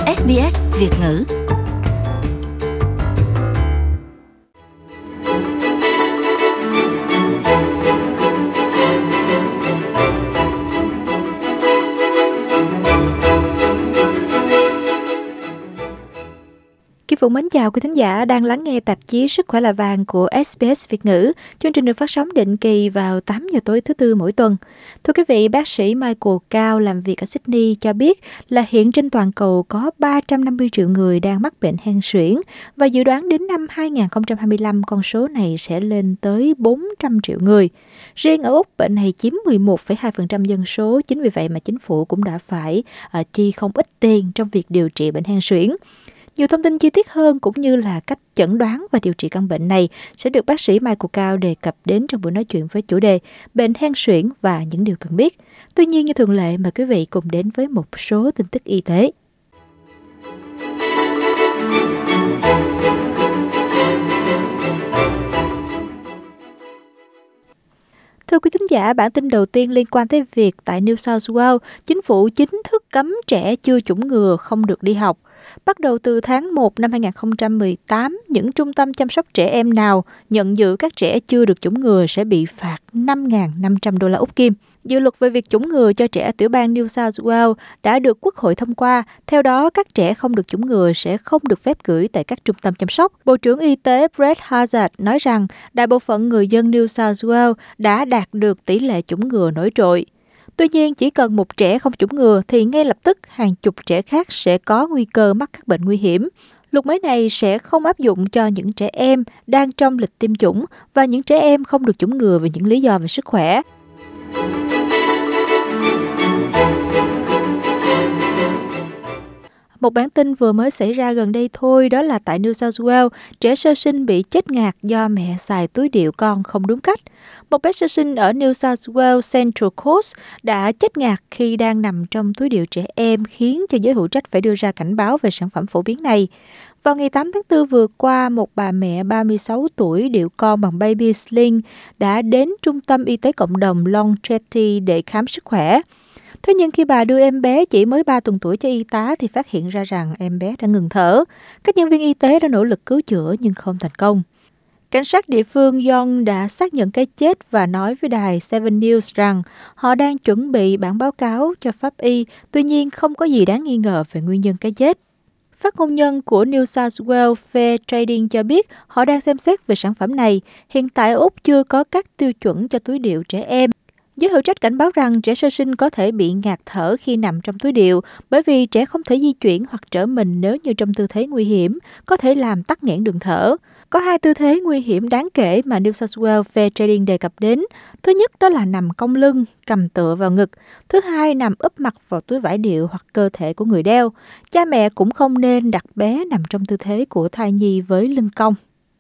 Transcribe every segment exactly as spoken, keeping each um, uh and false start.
ét bê ét Việt ngữ. Kim Phụng mến chào quý thính giả đang lắng nghe tạp chí Sức khỏe là vàng của ét bê ét Việt ngữ. Chương trình được phát sóng định kỳ vào tám giờ tối thứ Tư mỗi tuần. Thưa quý vị, bác sĩ Michael Cao làm việc ở Sydney cho biết là hiện trên toàn cầu có ba trăm năm mươi triệu người đang mắc bệnh hen suyễn và dự đoán đến năm hai không hai lăm con số này sẽ lên tới bốn trăm triệu người. Riêng ở Úc, bệnh này chiếm mười một phẩy hai phần trăm dân số, chính vì vậy mà chính phủ cũng đã phải uh, chi không ít tiền trong việc điều trị bệnh hen suyễn. Nhiều thông tin chi tiết hơn cũng như là cách chẩn đoán và điều trị căn bệnh này sẽ được bác sĩ Michael Cao đề cập đến trong buổi nói chuyện với chủ đề bệnh hen suyễn và những điều cần biết. Tuy nhiên, như thường lệ, mời quý vị cùng đến với một số tin tức y tế. Thưa quý thính giả, bản tin đầu tiên liên quan tới việc tại New South Wales, chính phủ chính thức cấm trẻ chưa chủng ngừa không được đi học. Bắt đầu từ tháng một năm hai không một tám, những trung tâm chăm sóc trẻ em nào nhận giữ các trẻ chưa được chủng ngừa sẽ bị phạt năm nghìn năm trăm đô la Úc Kim. Dự luật về việc chủng ngừa cho trẻ tiểu bang New South Wales đã được Quốc hội thông qua. Theo đó, các trẻ không được chủng ngừa sẽ không được phép gửi tại các trung tâm chăm sóc. Bộ trưởng Y tế Brett Hazard nói rằng đại bộ phận người dân New South Wales đã đạt được tỷ lệ chủng ngừa nổi trội. Tuy nhiên, chỉ cần một trẻ không chủng ngừa thì ngay lập tức hàng chục trẻ khác sẽ có nguy cơ mắc các bệnh nguy hiểm. Luật mới này sẽ không áp dụng cho những trẻ em đang trong lịch tiêm chủng và những trẻ em không được chủng ngừa vì những lý do về sức khỏe. Một bản tin vừa mới xảy ra gần đây thôi, đó là tại New South Wales, trẻ sơ sinh bị chết ngạt do mẹ xài túi điệu con không đúng cách. Một bé sơ sinh ở New South Wales Central Coast đã chết ngạt khi đang nằm trong túi điệu trẻ em, khiến cho giới hữu trách phải đưa ra cảnh báo về sản phẩm phổ biến này. Vào ngày tám tháng tư vừa qua, một bà mẹ ba mươi sáu tuổi điệu con bằng baby sling đã đến trung tâm y tế cộng đồng Long Trinity để khám sức khỏe. Thế nhưng khi bà đưa em bé chỉ mới ba tuần tuổi cho y tá thì phát hiện ra rằng em bé đã ngừng thở. Các nhân viên y tế đã nỗ lực cứu chữa nhưng không thành công. Cảnh sát địa phương Yonge đã xác nhận cái chết và nói với đài Seven News rằng họ đang chuẩn bị bản báo cáo cho pháp y, tuy nhiên không có gì đáng nghi ngờ về nguyên nhân cái chết. Phát ngôn nhân của New South Wales Fair Trading cho biết họ đang xem xét về sản phẩm này. Hiện tại Úc chưa có các tiêu chuẩn cho túi điệu trẻ em. Giới hữu trách cảnh báo rằng trẻ sơ sinh có thể bị ngạt thở khi nằm trong túi điệu bởi vì trẻ không thể di chuyển hoặc trở mình nếu như trong tư thế nguy hiểm, có thể làm tắc nghẽn đường thở. Có hai tư thế nguy hiểm đáng kể mà New South Wales Fair Trading đề cập đến. Thứ nhất đó là nằm cong lưng, cầm tựa vào ngực. Thứ hai, nằm úp mặt vào túi vải điệu hoặc cơ thể của người đeo. Cha mẹ cũng không nên đặt bé nằm trong tư thế của thai nhi với lưng cong.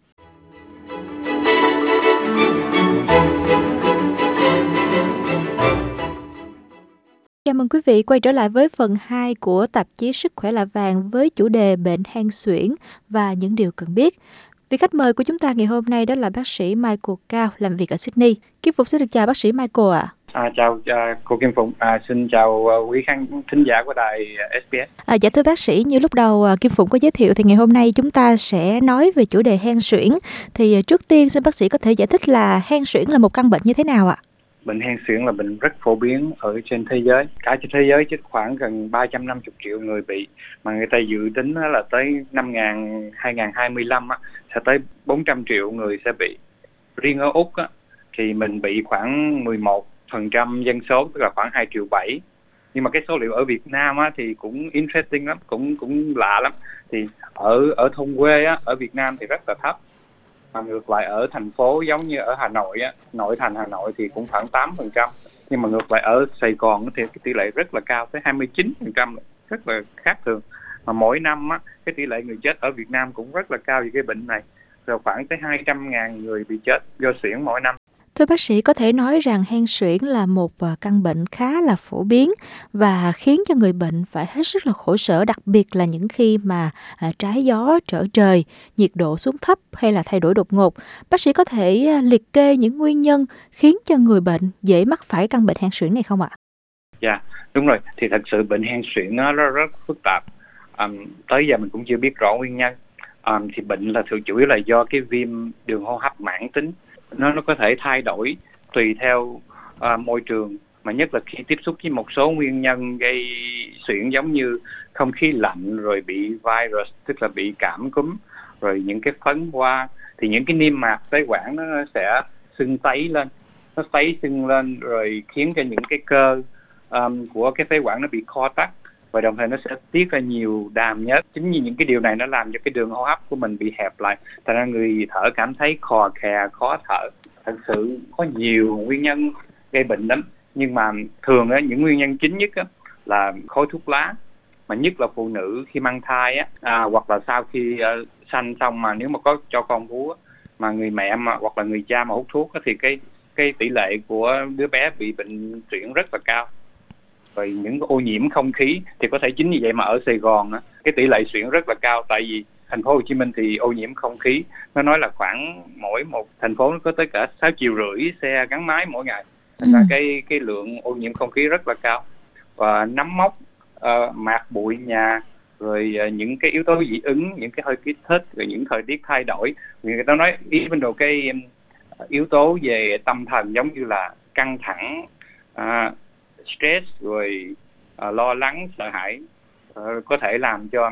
Chào mừng quý vị quay trở lại với phần hai của tạp chí Sức khỏe là vàng với chủ đề bệnh hen suyễn và những điều cần biết. Vị khách mời của chúng ta ngày hôm nay đó là bác sĩ Michael Cao làm việc ở Sydney. Kim Phụng xin được chào bác sĩ Michael ạ. À. À, chào uh, cô Kim Phụng, à, xin chào uh, quý khán thính giả của đài uh, ét bê ét. À, dạ thưa bác sĩ, như lúc đầu uh, Kim Phụng có giới thiệu thì ngày hôm nay chúng ta sẽ nói về chủ đề hen suyễn. Thì uh, trước tiên xin bác sĩ có thể giải thích là hen suyễn là một căn bệnh như thế nào ạ? Bệnh hen suyễn là bệnh rất phổ biến ở trên thế giới. Cả trên thế giới chứ khoảng gần ba trăm năm mươi triệu người bị. Mà người ta dự tính là tới năm hai không hai lăm á, sẽ tới bốn trăm triệu người sẽ bị. Riêng ở Úc á, thì mình bị khoảng mười một phần trăm dân số, tức là khoảng hai triệu bảy. Nhưng mà cái số liệu ở Việt Nam á, thì cũng interesting lắm, cũng cũng lạ lắm. Thì ở ở thôn quê á, ở Việt Nam thì rất là thấp. Mà ngược lại ở thành phố giống như ở Hà Nội á, nội thành Hà Nội thì cũng khoảng tám phần trăm. Nhưng mà ngược lại ở Sài Gòn thì cái tỷ lệ rất là cao, tới hai mươi chín phần trăm, rất là khác thường. Mà mỗi năm á, cái tỷ lệ người chết ở Việt Nam cũng rất là cao vì cái bệnh này. Rồi khoảng tới hai trăm ngàn người bị chết do suyễn mỗi năm. Thưa bác sĩ, có thể nói rằng hen suyễn là một căn bệnh khá là phổ biến và khiến cho người bệnh phải hết sức là khổ sở, đặc biệt là những khi mà à, trái gió trở trời, nhiệt độ xuống thấp hay là thay đổi đột ngột. Bác sĩ có thể à, liệt kê những nguyên nhân khiến cho người bệnh dễ mắc phải căn bệnh hen suyễn này không ạ? Dạ, đúng rồi. Thì thật sự bệnh hen suyễn nó rất, rất phức tạp. um, tới giờ mình cũng chưa biết rõ nguyên nhân. Um, thì bệnh là thường chủ yếu là do cái viêm đường hô hấp mãn tính, nó nó có thể thay đổi tùy theo uh, môi trường, mà nhất là khi tiếp xúc với một số nguyên nhân gây suyễn giống như không khí lạnh, rồi bị virus tức là bị cảm cúm, rồi những cái phấn hoa, thì những cái niêm mạc phế quản nó sẽ sưng tấy lên, nó tấy sưng lên rồi khiến cho những cái cơ um, của cái phế quản nó bị co tắc, và đồng thời nó sẽ tiết ra nhiều đàm nhớt. Chính vì những cái điều này nó làm cho cái đường hô hấp của mình bị hẹp lại, thành ra người thở cảm thấy khò khè, khó thở. Thật sự có nhiều nguyên nhân gây bệnh lắm, nhưng mà thường á, những nguyên nhân chính nhất á, là khói thuốc lá, mà nhất là phụ nữ khi mang thai á, à, hoặc là sau khi uh, sanh xong mà nếu mà có cho con bú á, mà người mẹ mà hoặc là người cha mà hút thuốc á, thì cái cái tỷ lệ của đứa bé bị bệnh suyễn rất là cao. Rồi những ô nhiễm không khí thì có thể chính vì vậy mà ở Sài Gòn á, cái tỷ lệ suyễn rất là cao, tại vì thành phố Hồ Chí Minh thì ô nhiễm không khí nó nói là khoảng mỗi một thành phố nó có tới cả sáu triệu rưỡi xe gắn máy mỗi ngày, thành ra cái cái lượng ô nhiễm không khí rất là cao. Và nấm mốc, uh, mạt bụi nhà, rồi uh, những cái yếu tố dị ứng, những cái hơi kích thích, rồi những thời tiết thay đổi, người ta nói ý bên đồ cái uh, yếu tố về tâm thần giống như là căng thẳng, uh, stress, rồi uh, lo lắng, sợ hãi, uh, có thể làm cho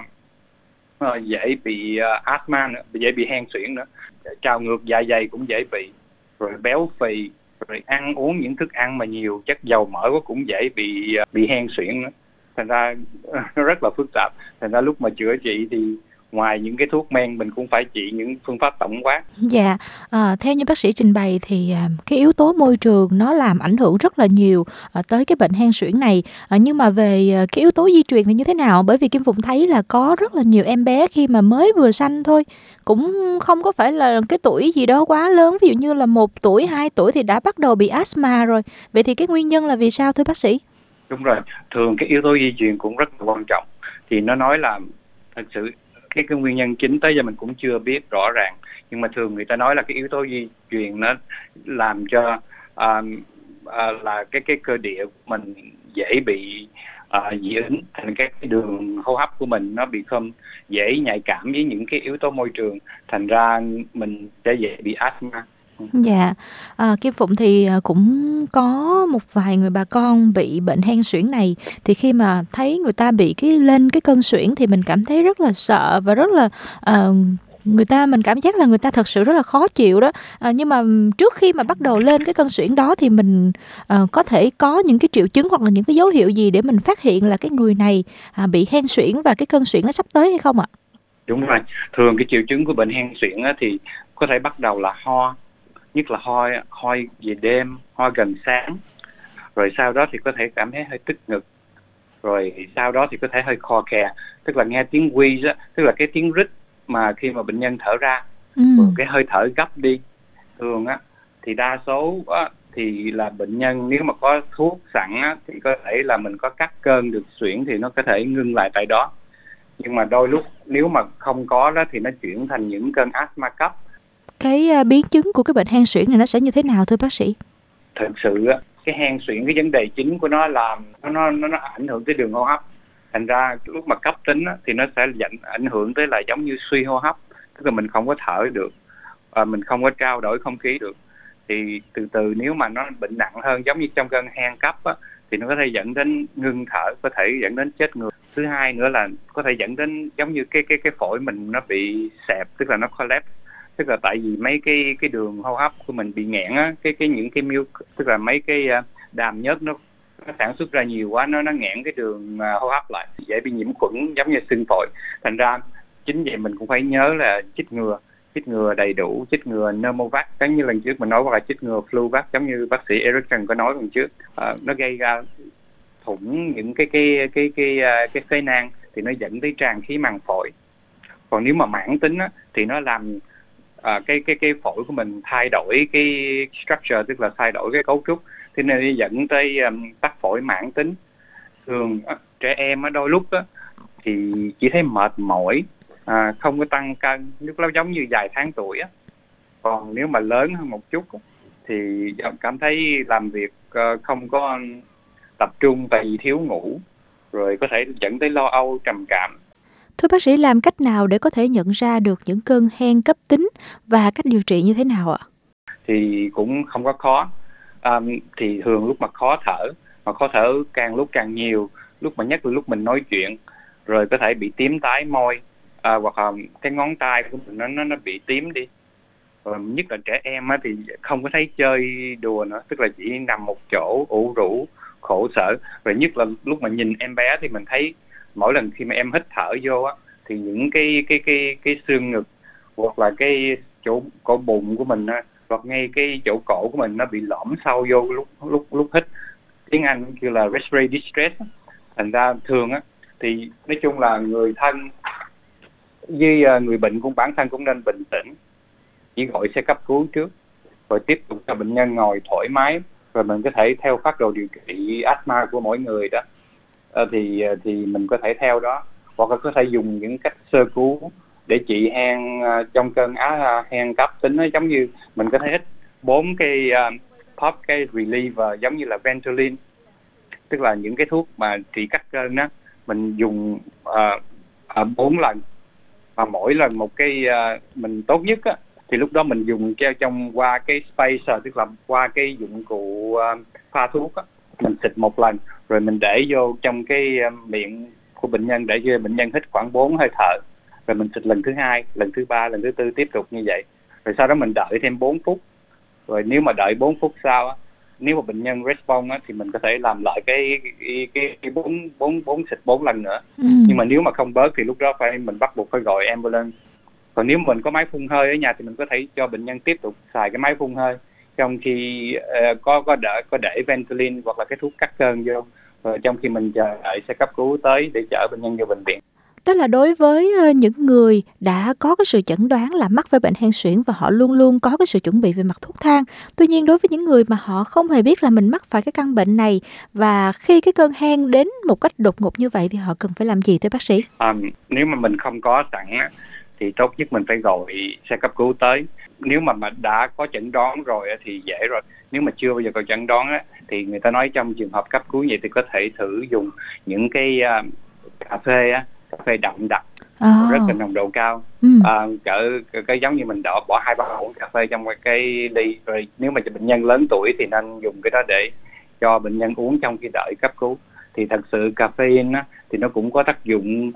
uh, dễ bị uh, asthma nữa, dễ bị hen suyễn nữa, trào ngược dạ dày cũng dễ bị, rồi béo phì, rồi ăn uống những thức ăn mà nhiều chất dầu mỡ cũng dễ bị uh, bị hen suyễn nữa. Thành ra uh, nó rất là phức tạp. Thành ra lúc mà chữa trị thì ngoài những cái thuốc men mình cũng phải trị những phương pháp tổng quát. Dạ, à, theo như bác sĩ trình bày thì à, cái yếu tố môi trường nó làm ảnh hưởng rất là nhiều à, tới cái bệnh hen suyễn này. À, nhưng mà về à, cái yếu tố di truyền thì như thế nào? Bởi vì Kim Phụng thấy là có rất là nhiều em bé khi mà mới vừa sanh thôi, cũng không có phải là cái tuổi gì đó quá lớn, ví dụ như là một tuổi, hai tuổi thì đã bắt đầu bị asthma rồi. Vậy thì cái nguyên nhân là vì sao thưa bác sĩ? Đúng rồi, thường cái yếu tố di truyền cũng rất là quan trọng. Thì nó nói là thật sự cái, cái nguyên nhân chính tới giờ mình cũng chưa biết rõ ràng, nhưng mà thường người ta nói là cái yếu tố di truyền nó làm cho à, à, là cái cái cơ địa của mình dễ bị à, dị ứng, thành cái, cái đường hô hấp của mình nó bị không dễ nhạy cảm với những cái yếu tố môi trường, thành ra mình sẽ dễ bị asthma. Dạ, à, Kim Phụng thì cũng có một vài người bà con bị bệnh hen suyễn này, thì khi mà thấy người ta bị cái lên cái cơn suyễn thì mình cảm thấy rất là sợ và rất là uh, người ta mình cảm giác là người ta thật sự rất là khó chịu đó. À, nhưng mà trước khi mà bắt đầu lên cái cơn suyễn đó thì mình uh, có thể có những cái triệu chứng hoặc là những cái dấu hiệu gì để mình phát hiện là cái người này uh, bị hen suyễn và cái cơn suyễn nó sắp tới hay không ạ? Đúng rồi, thường cái triệu chứng của bệnh hen suyễn thì có thể bắt đầu là ho, nhất là ho ho về đêm, ho gần sáng, rồi sau đó thì có thể cảm thấy hơi tức ngực, rồi sau đó thì có thể hơi khò khè, tức là nghe tiếng wheeze, tức là cái tiếng rít mà khi mà bệnh nhân thở ra, ừ. rồi cái hơi thở gấp đi. Thường á thì đa số á, thì là bệnh nhân nếu mà có thuốc sẵn á, thì có thể là mình có cắt cơn được suyễn thì nó có thể ngưng lại tại đó. Nhưng mà đôi lúc nếu mà không có đó thì nó chuyển thành những cơn asthma cấp. Cái uh, biến chứng của cái bệnh hen suyễn này nó sẽ như thế nào thưa bác sĩ? Thật sự á, cái hen suyễn, cái vấn đề chính của nó làm nó nó nó, nó ảnh hưởng tới đường hô hấp. Thành ra lúc mà cấp tính á, thì nó sẽ dẫn ảnh hưởng tới là giống như suy hô hấp, tức là mình không có thở được, à, mình không có trao đổi không khí được. Thì từ từ nếu mà nó bệnh nặng hơn, giống như trong cơn hen cấp á, thì nó có thể dẫn đến ngưng thở, có thể dẫn đến chết người. Thứ hai nữa là có thể dẫn đến giống như cái cái cái phổi mình nó bị xẹp, tức là nó collapse, tức là tại vì mấy cái cái đường hô hấp của mình bị nghẽn á, cái cái những cái mucus, tức là mấy cái đàm nhớt nó, nó sản xuất ra nhiều quá, nó nó nghẽn cái đường uh, hô hấp lại, dễ bị nhiễm khuẩn giống như sưng phổi. Thành ra chính vậy mình cũng phải nhớ là chích ngừa, chích ngừa đầy đủ, chích ngừa pneumovax giống như lần trước mình nói, hoặc là chích ngừa fluvax giống như bác sĩ Eric Trần có nói lần trước. Uh, nó gây ra thủng những cái cái cái cái cái, cái phế nang thì nó dẫn tới tràn khí màng phổi. Còn nếu mà mãn tính á, thì nó làm À, cái cái cái phổi của mình thay đổi cái structure, tức là thay đổi cái cấu trúc, thế nên dẫn tới um, tắc phổi mãn tính. Thường uh, trẻ em ở đôi lúc uh, thì chỉ thấy mệt mỏi, à, không có tăng cân, lúc đó giống như vài tháng tuổi á. Còn nếu mà lớn hơn một chút uh, thì cảm thấy làm việc uh, không có tập trung tại vì thiếu ngủ, rồi có thể dẫn tới lo âu, trầm cảm. Thưa bác sĩ, làm cách nào để có thể nhận ra được những cơn hen cấp tính và cách điều trị như thế nào ạ? Thì cũng không có khó. À, thì thường lúc mà khó thở, mà khó thở càng lúc càng nhiều, lúc mà nhất là lúc mình nói chuyện, rồi có thể bị tím tái môi, à, hoặc là cái ngón tay của mình nó nó nó bị tím đi. Rồi nhất là trẻ em á, thì không có thấy chơi đùa nữa, tức là chỉ nằm một chỗ ủ rũ, khổ sở. Rồi nhất là lúc mà nhìn em bé thì mình thấy mỗi lần khi mà em hít thở vô á, thì những cái cái cái cái xương ngực hoặc là cái chỗ cổ bụng của mình á, hoặc ngay cái chỗ cổ của mình nó bị lõm sâu vô lúc lúc lúc hít, tiếng Anh kêu là respiratory distress. Thành ra thường á thì nói chung là người thân với người bệnh cũng bản thân cũng nên bình tĩnh, chỉ gọi xe cấp cứu trước, rồi tiếp tục cho bệnh nhân ngồi thoải mái, rồi mình có thể theo phác đồ điều trị asthma của mỗi người đó, à, thì thì mình có thể theo đó, hoặc là có thể dùng những cách sơ cứu để trị hen uh, trong cơn á hen cấp tính. Nó giống như mình có thể hít bốn cái uh, pop cái reliever giống như là Ventolin, tức là những cái thuốc mà trị cắt cơn đó, mình dùng bốn uh, uh, lần, và mỗi lần một cái uh, mình tốt nhất á thì lúc đó mình dùng treo trong qua cái spacer, tức là qua cái dụng cụ uh, pha thuốc á, mình xịt một lần rồi mình để vô trong cái uh, miệng của bệnh nhân để cho bệnh nhân hít khoảng bốn hơi thở, rồi mình xịt lần thứ hai, lần thứ ba, lần thứ tư tiếp tục như vậy, rồi sau đó mình đợi thêm bốn phút, rồi nếu mà đợi bốn phút sau á, nếu mà bệnh nhân respond á, thì mình có thể làm lại cái cái cái, cái bốn bốn bốn xịt bốn lần nữa. Ừ. Nhưng mà nếu mà không bớt thì lúc đó phải mình bắt buộc phải gọi ambulance. Còn nếu mình có máy phun hơi ở nhà thì mình có thể cho bệnh nhân tiếp tục xài cái máy phun hơi, trong khi uh, có có đỡ có để Ventolin hoặc là cái thuốc cắt cơn vô, rồi trong khi mình chờ đợi xe cấp cứu tới để chở bệnh nhân vô bệnh viện. Đó là đối với những người đã có cái sự chẩn đoán là mắc phải bệnh hen suyễn và họ luôn luôn có cái sự chuẩn bị về mặt thuốc thang. Tuy nhiên đối với những người mà họ không hề biết là mình mắc phải cái căn bệnh này, và khi cái cơn hen đến một cách đột ngột như vậy thì họ cần phải làm gì thưa bác sĩ? À, nếu mà mình không có sẵn á, thì tốt nhất mình phải gọi xe cấp cứu tới. Nếu mà, mà đã có chẩn đoán rồi thì dễ rồi. Nếu mà chưa bao giờ có chẩn đoán á, thì người ta nói trong trường hợp cấp cứu vậy thì có thể thử dùng những cái uh, cà phê á, cà phê đậm đặc, oh. rất là nồng độ cao. Ừ. À, cỡ cái giống như mình đổ bỏ hai ba muỗng cà phê trong cái ly, rồi nếu mà cho bệnh nhân lớn tuổi thì nên dùng cái đó để cho bệnh nhân uống trong khi đợi cấp cứu. Thì thật sự caffeine á, thì nó cũng có tác dụng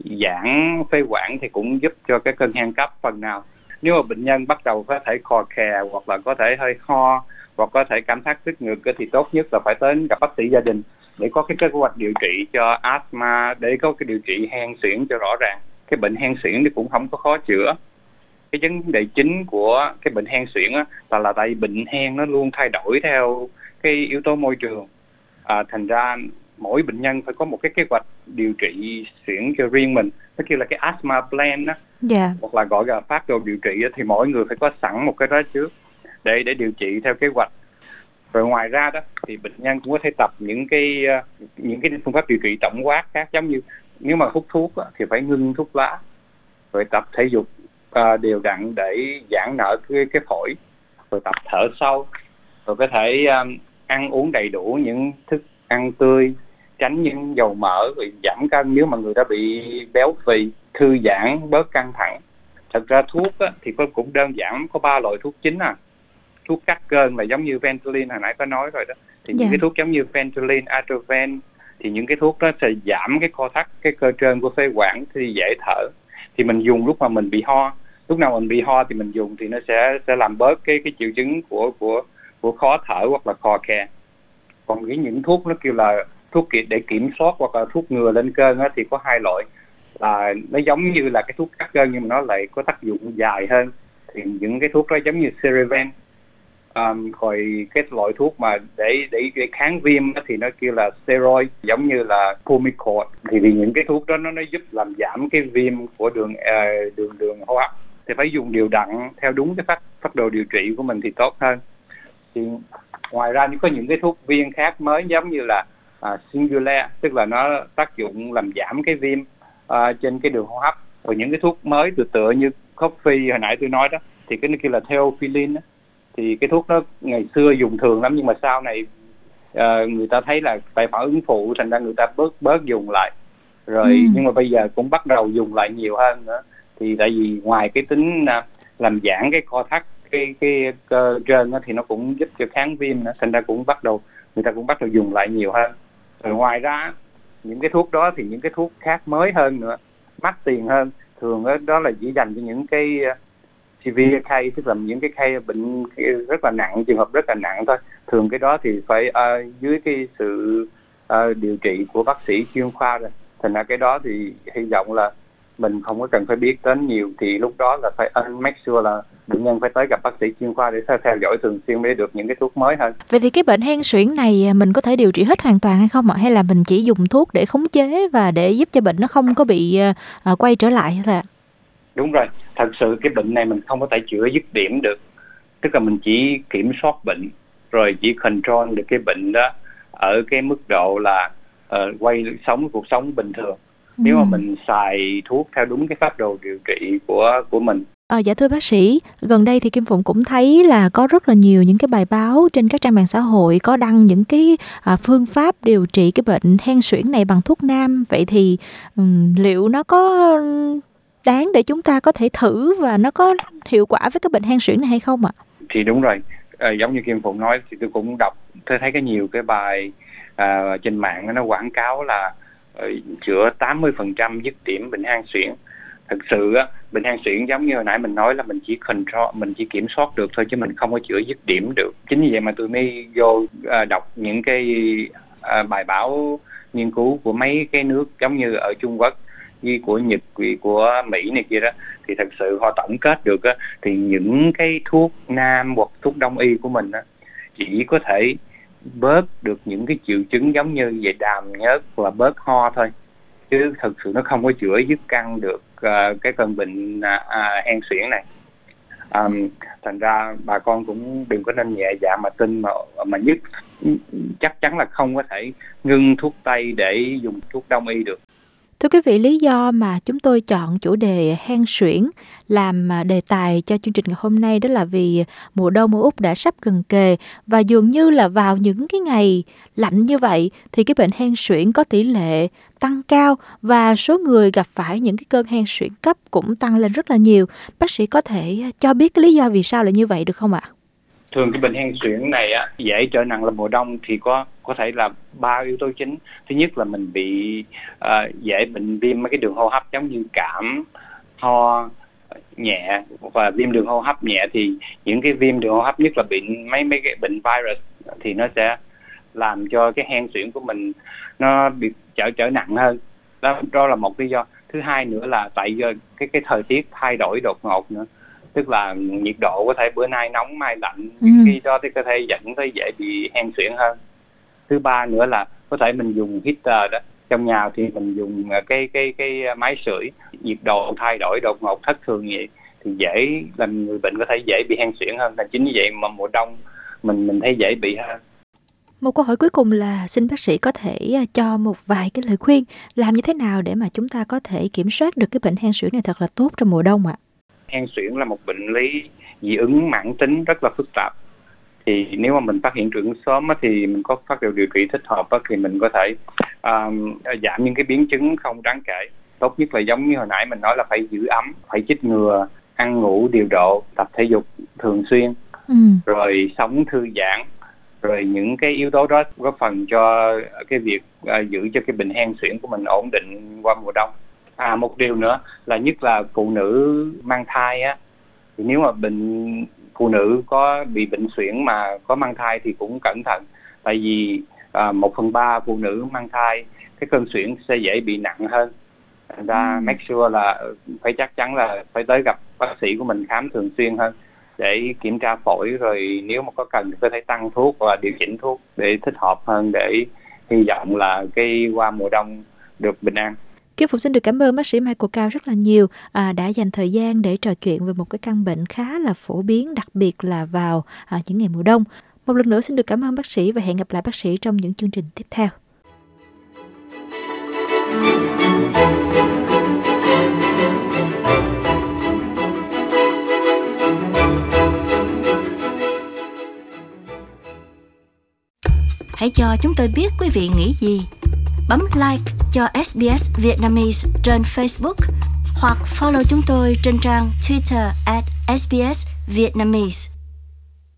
giãn phế quản, thì cũng giúp cho cái cơn hen cấp phần nào. Nếu mà bệnh nhân bắt đầu có thể khò khè hoặc là có thể hơi ho hoặc có thể cảm giác tức ngực thì tốt nhất là phải đến gặp bác sĩ gia đình để có cái kế hoạch điều trị cho asthma, để có cái điều trị hen suyễn cho rõ ràng. Cái bệnh hen suyễn thì cũng không có khó chữa. Cái vấn đề chính của cái bệnh hen suyễn á, là, là tại bệnh hen nó luôn thay đổi theo cái yếu tố môi trường. À, thành ra mỗi bệnh nhân phải có một cái kế hoạch điều trị suyễn cho riêng mình, nó kêu là cái asthma plan đó, yeah. hoặc là gọi là phác đồ điều trị đó, thì mỗi người phải có sẵn một cái đó trước để để điều trị theo kế hoạch. Rồi ngoài ra đó thì bệnh nhân cũng có thể tập những cái những cái phương pháp điều trị tổng quát khác, giống như nếu mà hút thuốc đó, thì phải ngưng thuốc lá, rồi tập thể dục uh, đều đặn để giãn nở cái cái phổi, rồi tập thở sâu, rồi có thể um, ăn uống đầy đủ những thức ăn tươi, tránh những dầu mỡ, rồi giảm cân nếu mà người ta bị béo phì, thư giãn, bớt căng thẳng. Thật ra thuốc á, thì có cũng đơn giản, có ba loại thuốc chính à. Thuốc cắt cơn là giống như Ventolin hồi nãy có nói rồi đó. Thì yeah. những cái thuốc giống như Ventolin, Atroven, thì những cái thuốc đó sẽ giảm cái co thắt, cái cơ trơn của phế quản thì dễ thở. Thì mình dùng lúc mà mình bị ho, lúc nào mình bị ho thì mình dùng thì nó sẽ sẽ làm bớt cái cái triệu chứng của của của khó thở hoặc là khò khè. Còn cái những thuốc nó kêu là thuốc để kiểm soát hoặc là thuốc ngừa lên cơn á, thì có hai loại, là nó giống như là cái thuốc cắt cơn nhưng mà nó lại có tác dụng dài hơn. Thì những cái thuốc đó giống như Cereven. Um, rồi cái loại thuốc mà để để, để kháng viêm đó, thì nó kêu là steroid, giống như là Pulmicort. Thì, thì những cái thuốc đó nó nó giúp làm giảm cái viêm của đường uh, đường đường hô hấp. Thì phải dùng đều đặn theo đúng cái phác phác đồ điều trị của mình thì tốt hơn. Thì ngoài ra có những cái thuốc viên khác mới giống như là uh, Singulair, tức là nó tác dụng làm giảm cái viêm uh, trên cái đường hô hấp. Rồi những cái thuốc mới tựa tựa như Coffee hồi nãy tôi nói đó, thì cái nó kêu là Theophylline đó. Thì cái thuốc đó ngày xưa dùng thường lắm, nhưng mà sau này uh, người ta thấy là tại phản ứng phụ, thành ra người ta bớt bớt dùng lại. Rồi Ừ. nhưng mà bây giờ cũng bắt đầu dùng lại nhiều hơn nữa. Thì tại vì ngoài cái tính à, làm giãn cái co thắt cái cái cơ trơn á, thì nó cũng giúp cho kháng viêm nữa, thành ra cũng bắt đầu người ta cũng bắt đầu dùng lại nhiều hơn. Rồi ngoài ra những cái thuốc đó thì những cái thuốc khác mới hơn nữa, mắc tiền hơn, thường đó, đó là chỉ dành cho những cái uh, severe case, tức là những cái case bệnh rất là nặng, trường hợp rất là nặng thôi. Thường cái đó thì phải uh, dưới cái sự uh, điều trị của bác sĩ chuyên khoa rồi. Thành ra cái đó thì hy vọng là mình không có cần phải biết đến nhiều, thì lúc đó là phải uh, make sure là bệnh nhân phải tới gặp bác sĩ chuyên khoa để theo dõi thường xuyên để được những cái thuốc mới hơn. Vậy thì cái bệnh hen suyễn này mình có thể điều trị hết hoàn toàn hay không ạ? Hay là mình chỉ dùng thuốc để khống chế và để giúp cho bệnh nó không có bị uh, quay trở lại thôi ạ? Đúng rồi, thật sự cái bệnh này mình không có thể chữa dứt điểm được. Tức là mình chỉ kiểm soát bệnh, rồi chỉ control được cái bệnh đó ở cái mức độ là uh, quay sống cuộc sống bình thường. Ừ. Nếu mà mình xài thuốc theo đúng cái phác đồ điều trị của của mình. À, dạ thưa bác sĩ, gần đây thì Kim Phụng cũng thấy là có rất là nhiều những cái bài báo trên các trang mạng xã hội có đăng những cái à, phương pháp điều trị cái bệnh hen suyễn này bằng thuốc nam. Vậy thì um, liệu nó có đáng để chúng ta có thể thử và nó có hiệu quả với cái bệnh hen suyễn này hay không ạ? Thì đúng rồi, à, giống như Kim Phụng nói thì tôi cũng đọc, tôi thấy cái nhiều cái bài à, trên mạng nó quảng cáo là uh, chữa tám mươi phần trăm dứt điểm bệnh hen suyễn. Thực sự á, bệnh hen suyễn giống như hồi nãy mình nói là mình chỉ control, mình chỉ kiểm soát được thôi chứ mình không có chữa dứt điểm được. Chính vì vậy mà tôi mới vô à, đọc những cái à, bài báo nghiên cứu của mấy cái nước giống như ở Trung Quốc, như của Nhật, của Mỹ này kia đó, thì thật sự họ tổng kết được á, thì những cái thuốc nam hoặc thuốc đông y của mình á, chỉ có thể bớt được những cái triệu chứng giống như về đàm nhớt hoặc là bớt ho thôi, chứ thực sự nó không có chữa dứt căn được uh, cái cơn bệnh uh, uh, hen suyễn này. Um, thành ra bà con cũng đừng có nên nhẹ dạ mà tin, mà mà nhất chắc chắn là không có thể ngưng thuốc tây để dùng thuốc đông y được. Thưa quý vị, lý do mà chúng tôi chọn chủ đề hen suyễn làm đề tài cho chương trình ngày hôm nay đó là vì mùa đông ở Úc đã sắp gần kề, và dường như là vào những cái ngày lạnh như vậy thì cái bệnh hen suyễn có tỷ lệ tăng cao và số người gặp phải những cái cơn hen suyễn cấp cũng tăng lên rất là nhiều. Bác sĩ có thể cho biết cái lý do vì sao lại như vậy được không ạ? Thường cái bệnh hen suyễn này á, dễ trở nặng là mùa đông thì có có thể là ba yếu tố chính. Thứ nhất là mình bị uh, dễ bệnh viêm mấy cái đường hô hấp giống như cảm, ho nhẹ và viêm đường hô hấp nhẹ. Thì những cái viêm đường hô hấp, nhất là bệnh mấy mấy cái bệnh virus, thì nó sẽ làm cho cái hen suyễn của mình nó bị trở trở nặng hơn. Đó, đó là một lý do. Thứ hai nữa là tại do cái cái thời tiết thay đổi đột ngột nữa. Tức là nhiệt độ có thể bữa nay nóng mai lạnh, ừ. Khi đó thì có thể dẫn tới dễ bị hen suyễn hơn. Thứ ba nữa là có thể mình dùng heater đó, trong nhà thì mình dùng cái cái cái máy sưởi, nhiệt độ thay đổi đột ngột thất thường vậy thì dễ làm người bệnh có thể dễ bị hen suyễn hơn. Là chính như vậy mà mùa đông mình mình thấy dễ bị hơn. Một câu hỏi cuối cùng là xin bác sĩ có thể cho một vài cái lời khuyên làm như thế nào để mà chúng ta có thể kiểm soát được cái bệnh hen suyễn này thật là tốt trong mùa đông ạ? Hen suyễn là một bệnh lý dị ứng mãn tính rất là phức tạp. Thì nếu mà mình phát hiện triệu chứng sớm thì mình có phát đồ điều trị thích hợp thì mình có thể um, giảm những cái biến chứng không đáng kể. Tốt nhất là giống như hồi nãy mình nói là phải giữ ấm, phải chích ngừa, ăn ngủ điều độ, tập thể dục thường xuyên, ừ. rồi sống thư giãn. Rồi những cái yếu tố đó góp phần cho cái việc uh, giữ cho cái bệnh hen suyễn của mình ổn định qua mùa đông. À, một điều nữa là nhất là phụ nữ mang thai á, thì nếu mà bệnh phụ nữ có bị bệnh suyễn mà có mang thai thì cũng cẩn thận, tại vì à, một phần ba phụ nữ mang thai cái cơn suyễn sẽ dễ bị nặng hơn. Thành ra ừ. make sure là phải chắc chắn là phải tới gặp bác sĩ của mình khám thường xuyên hơn để kiểm tra phổi, rồi nếu mà có cần thì có thể tăng thuốc và điều chỉnh thuốc để thích hợp hơn, để hy vọng là cái qua mùa đông được bình an. Kim Phụng xin được cảm ơn bác sĩ Michael Cao rất là nhiều à, đã dành thời gian để trò chuyện về một cái căn bệnh khá là phổ biến, đặc biệt là vào à, những ngày mùa đông. Một lần nữa xin được cảm ơn bác sĩ và hẹn gặp lại bác sĩ trong những chương trình tiếp theo. Hãy cho chúng tôi biết quý vị nghĩ gì. Bấm like, cho ét bê ét Vietnamese trên Facebook hoặc follow chúng tôi trên trang Twitter at ét bê ét Vietnamese.